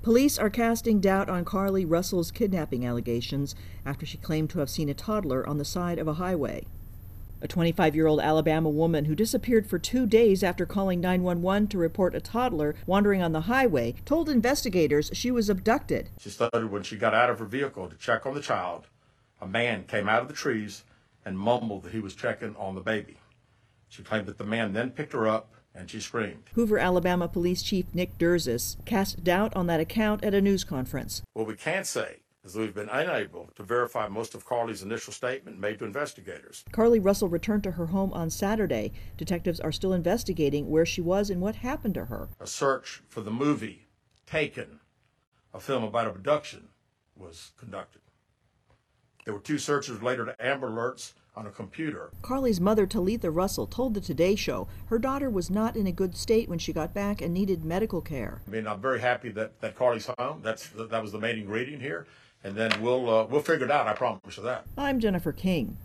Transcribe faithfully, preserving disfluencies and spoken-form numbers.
Police are casting doubt on Carlee Russell's kidnapping allegations after she claimed to have seen a toddler on the side of a highway. A twenty-five-year-old Alabama woman who disappeared for two days after calling nine one one to report a toddler wandering on the highway told investigators she was abducted. She started when she got out of her vehicle to check on the child. A man came out of the trees and mumbled that he was checking on the baby. She claimed that the man then picked her up and she screamed. Hoover, Alabama Police Chief Nick Durzis cast doubt on that account at a news conference. What we can say is that we've been unable to verify most of Carlee's initial statement made to investigators. Carlee Russell returned to her home on Saturday. Detectives are still investigating where she was and what happened to her. A search for the movie Taken, a film about abduction, was conducted. There were two searches related to Amber Alerts on a computer. Carlee's mother, Talitha Russell, told the Today Show her daughter was not in a good state when she got back and needed medical care. I mean, I'm very happy that, that Carlee's home. That's, that was the main ingredient here. And then we'll, uh, we'll figure it out, I promise you that. I'm Jennifer King.